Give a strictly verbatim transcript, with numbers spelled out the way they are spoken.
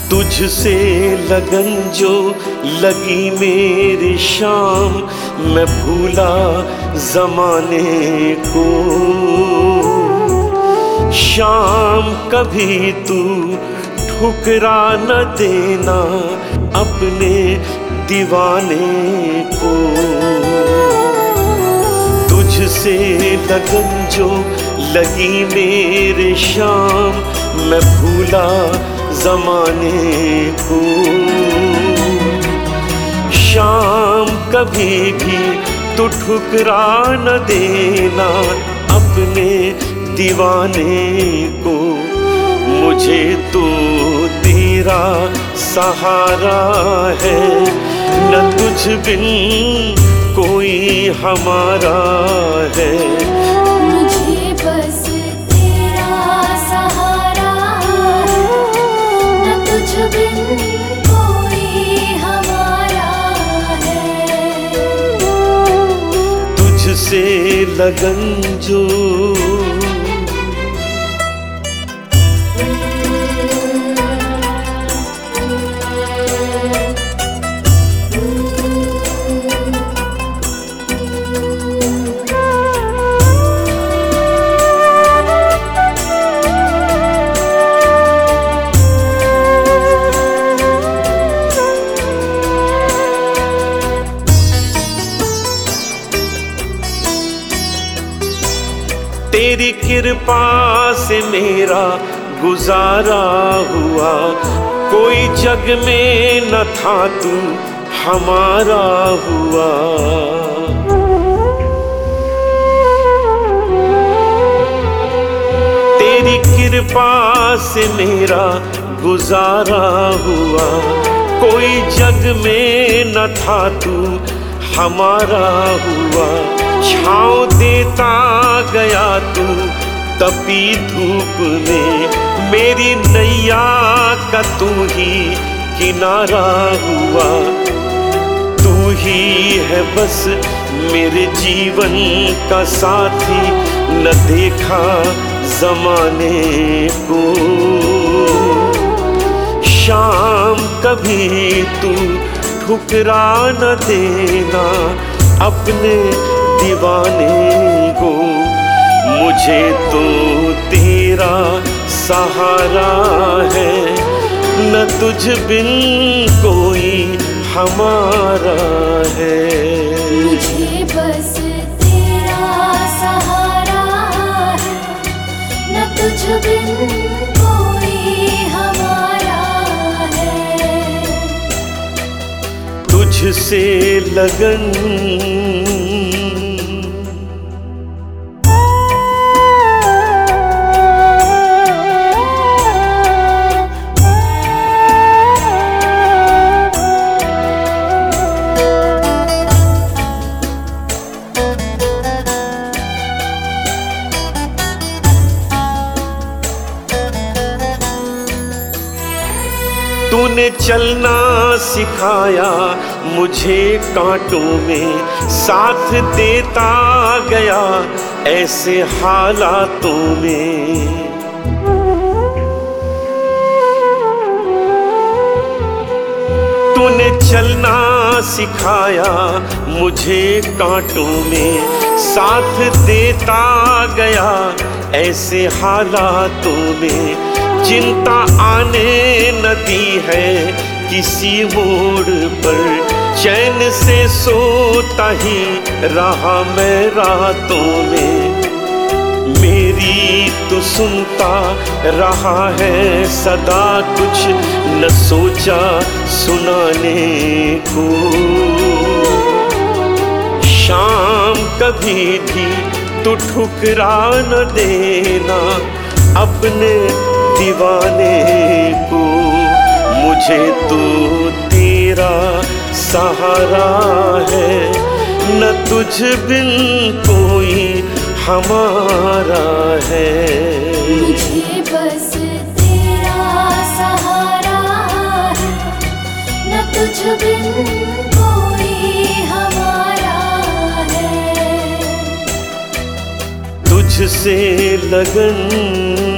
तुझसे लगन जो लगी मेरी शाम, मैं भूला जमाने को। शाम कभी तू ठुकरा न देना अपने दीवाने को। तुझसे लगन जो लगी मेरे शाम, मैं भूला जमाने को। शाम कभी भी तू ठुकरा न देना अपने दीवाने को। मुझे तो तेरा सहारा है, न तुझ बिन कोई हमारा है। मुझे बस तेरा सहारा है, न तुझ बिन कोई हमारा है। तुझसे लगन जो तेरी कृपा से मेरा गुजारा हुआ। कोई जग में न था तू हमारा हुआ। तेरी कृपा से मेरा गुजारा हुआ। कोई जग में न था तू हमारा हुआ। छाँव देता गया तू तपी धूप में, मेरी नैया का तू ही किनारा हुआ। तू ही है बस मेरे जीवन का साथी, न देखा जमाने को। शाम कभी तू ठुकरा न देना अपने दीवाने को। मुझे तो तेरा सहारा है, न तुझ बिन कोई हमारा है। मुझे बस तेरा सहारा है, न तुझ बिन कोई हमारा है। तुझसे लगन तूने चलना सिखाया मुझे कांटों में, साथ देता गया ऐसे हालातों में। तूने चलना सिखाया मुझे कांटों में, साथ देता गया ऐसे हालातों में। चिंता आने न दी है किसी मोड़ पर, चैन से सोता ही रहा मैं रातों में। मेरी तो सुनता रहा है सदा, कुछ न सोचा सुनाने को। शाम कभी भी तो ठुकरा न देना अपने दीवाने को। मुझे तो तेरा सहारा है, न तुझ बिन कोई हमारा है। मुझे बस तेरा सहारा है, न तुझ बिन कोई हमारा है। तुझसे लगन